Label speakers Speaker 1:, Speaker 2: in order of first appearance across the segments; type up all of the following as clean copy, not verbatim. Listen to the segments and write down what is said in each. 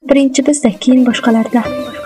Speaker 1: Birinchi bizda, keyin boshqalarda.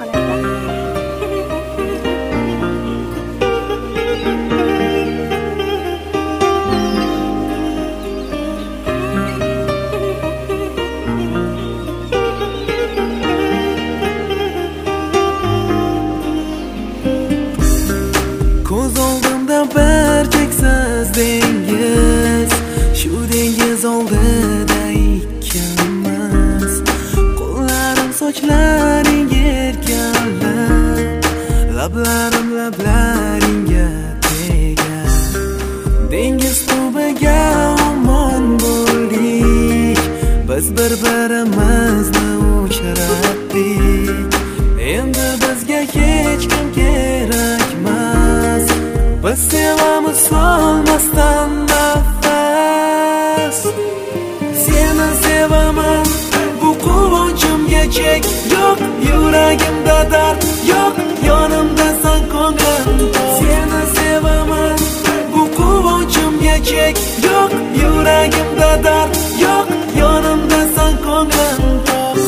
Speaker 2: Ko'z oldimda bir cheksiz dengiz, shu dengiz oldida ikkalamiz. Qo'llarim sochlaring erkalab, lablarim lablaringga tegar. Dengiz tubiga omon bo'ldik, biz bir-birimizni uchratdik. Endi bizga hech kim kerakmas, biz sevamiz solmasdan nafas. Seni sevaman, bu quvonchimga chek yo'q, yuragimda dard yo'q, yonimdasan ko'nglim to'q. Seni sevaman, bu quvonchimga chek yo'q, yuragimda dard yo'q, yonimdasan ko'nglim to'q.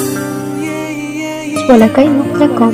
Speaker 1: Bolakay.com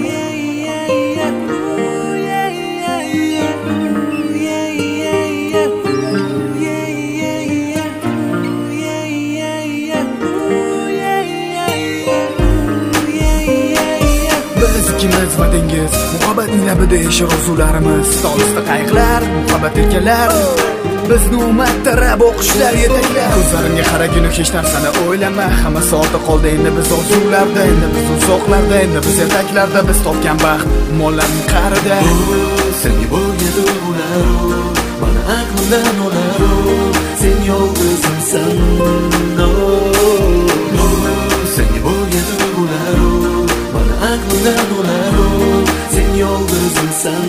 Speaker 3: Ikimiz va dengiz, muhabbatning labida yashar orzularimiz. Olisda qayiqlar, muhabbat erkalar, bizni umattirab o'qishlar yetaklar. Ko'zlarimga qaragina hech narsani o'ylama, hammasi ortda qoldi endi biz orzularda, endi biz uzoqlarda, endi biz ertaklarda, biz topgan baxt mollarning qa'rida.
Speaker 2: Senga bo'lgan tuyg'ular, mana aqlimdan olar, sen yolg'izimsan. Senga bo'lgan tuyg'ular, mana aqlimdan olar, sen yolg'izimsan.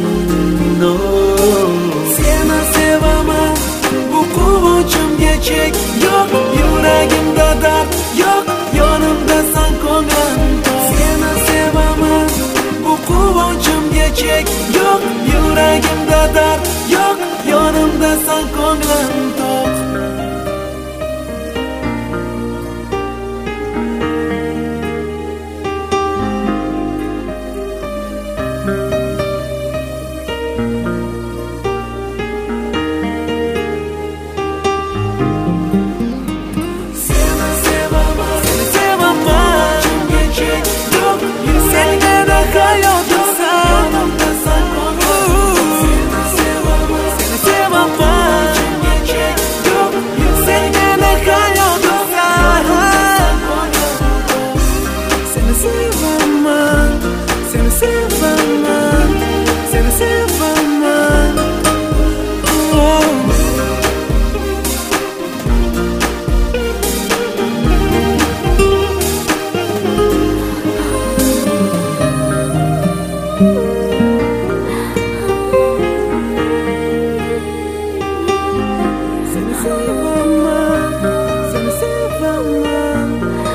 Speaker 2: Seni sevaman, bu quvonchimga chek yo'q, yuragimda dard yo'q, yonimdasan ko'nglim to'q. Seni sevaman, bu quvonchimga chek yo'q, yuragimda dard yo'q, yonimdasan ko'nglim to'q.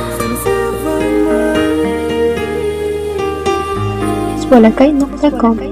Speaker 1: Bolakay.com